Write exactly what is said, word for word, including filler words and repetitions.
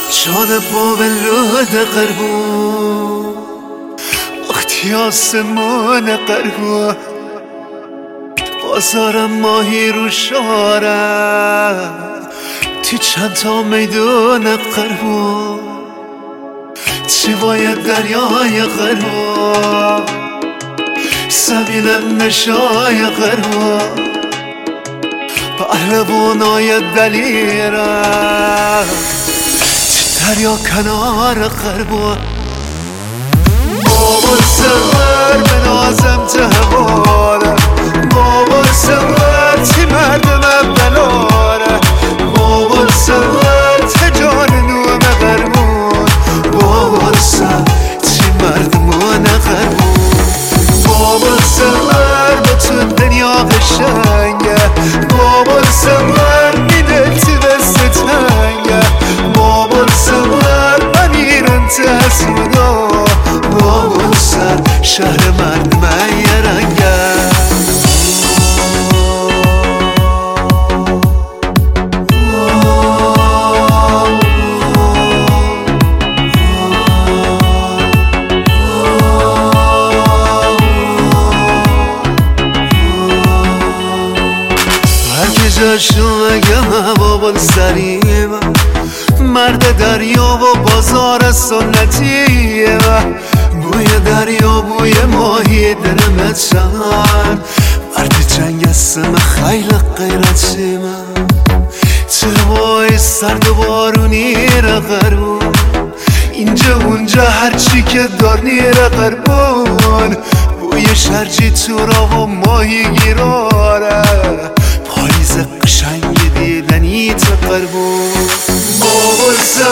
جان با ولود قربون وقتی آسمان قربون بازارم ماهی رو شارم تی چند تا میدون قربون چی باید دریای قربون زمینم نشای قربون پهلوانای دلیرم دریا کنار قربون بابا سور بنازم جواره بابا سور چی مردم بلاره بابا سور تجان نوم قربون بابا سور چی مردمان قربون بابا سور با تو دنیا قشنگه بابا سور میده تی بسته تنگه بابا سور امیرم تحسودا بابا سر شهر مرد من یه رنگه جاشو مگم بابا سریم مرد دریا و بازار سنتیه بوی دریا بوی ماهی درمت شن مرد جنگ اسم خیلی غیرتی من چه سرد و بارونی را قربون اینجا اونجا هرچی که دار نیره قربون بوی شرجی تو را و ماهی گیراره